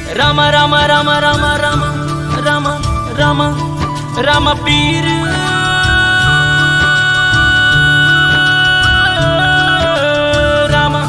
रामा रामा रामा रामा रामा रामा रामा रामा पीर रामा।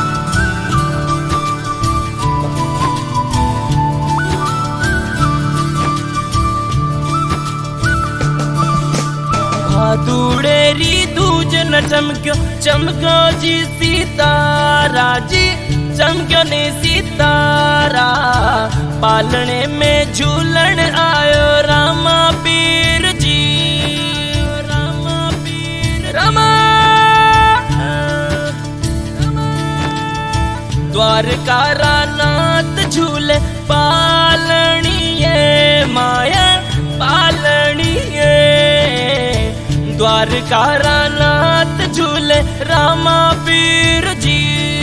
भादुड़ेरी दूज न चमक्यो चमक्यो जी सितारा जी चमक्यो ने सितारा पालने में झूलन आयो रामा पीर जी रामा पीर रामा द्वारका नाथ झूले पालनिये माया पालनिये द्वारका नाथ झूले रामा पीर जी।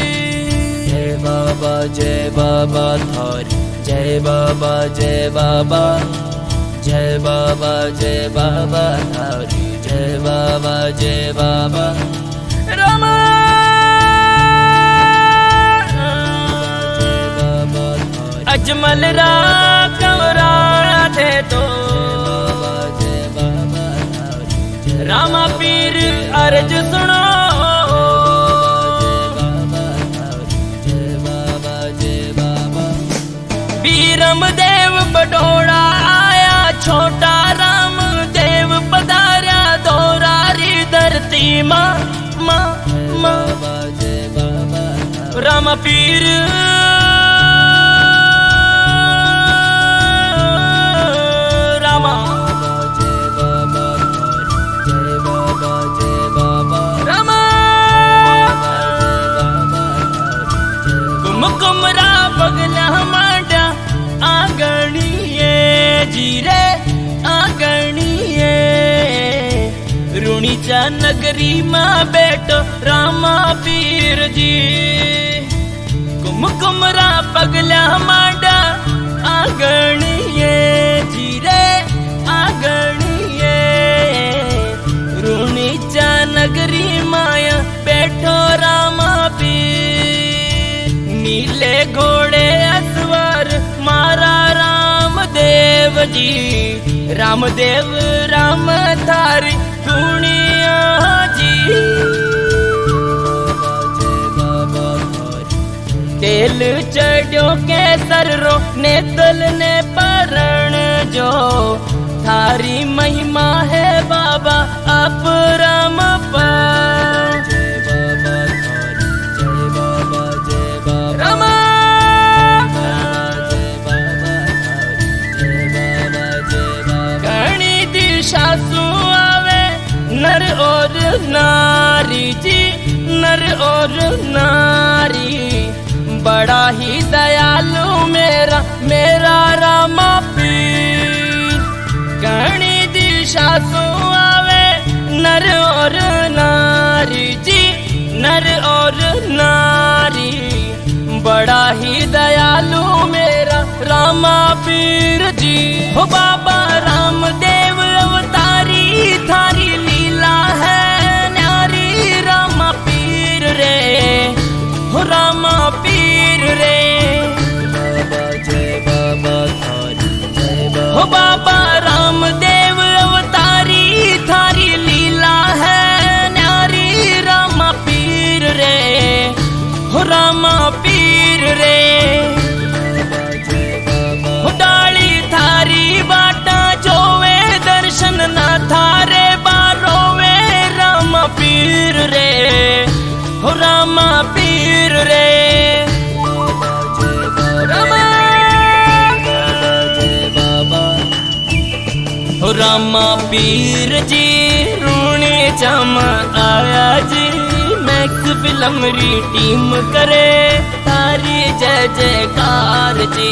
जय बाबा थारी जय बाबा जय बाबा जय बाबा जय बाबा थारी जय बाबा जय बाबा रामा जय बाबा अजमल रा कमरा दे तो जय बाबा थारी रामा पीर अर्ज सुनो रामदेव बडोड़ा आया छोटा रामदेव पधारा दोरारी धरती माँ माँ माँ रामा पीर रामा जय बाबा जय बाबा जय बाबा रामा कुमकुमरा पगला मांडा आगणिये जीरे आगणिये रुणीचा नगरी माँ बैठो रामा पीर जी कुमकुमरा पगला मांडा आगणिये जीरे आगणिये रुणीचा नगरी माया बैठो रामा पीर नीले घोड़े असवार मारा रामदेव जी रामदेव राम थारी दुनिया जी तेल चढ़ो केसर रो नेतल ने परण जो थारी महिमा है बाबा अपरम पर जय बाबा जय बाबा रामा सासू आवे नर और नारी जी नर और नारी बड़ा ही दयालु मेरा मेरा रामा पीर गणी दी सासू आवे नर और नारी जी नर और नारी बड़ा ही दयालु मेरा रामा पीर जी। हो बाबा रामदेव अवतारी थारी लीला है न्यारी रामा पीर रे हो रामा पीर रे जय बाबा थारी जय बाबा हो बाबा रामदेव अवतारी थारी लीला है न्यारी रामा पीर रे हो रामा पीर रे हो डाली थारी बाटा जोवे दर्शन न थारे बारोवे रामा पीर रे हो रामा पीर रे रामा हो रामा पीर जी रूणे चम आया जी मैक्स फिल्म री टीम करे थारी जय जयकार जी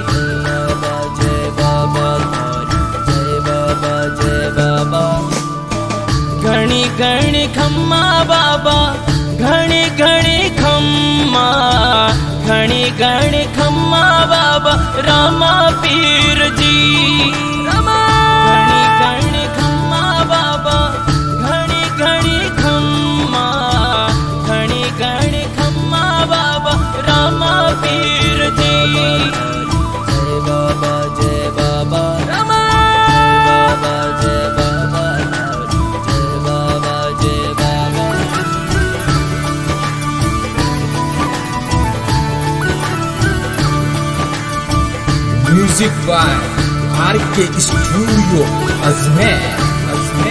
जय बाबा जय बाबा जय बाबा घणी घणी खम्मा बाबा घणी घणी खम्मा घणी घणी खम्मा बाबा रामा पीर जी रामा घणी घणी खम्मा बाबा घणी घणी खम्मा घणी घणी खम्मा बाबा रामा पीर जी। Music by R K studio Ajmer.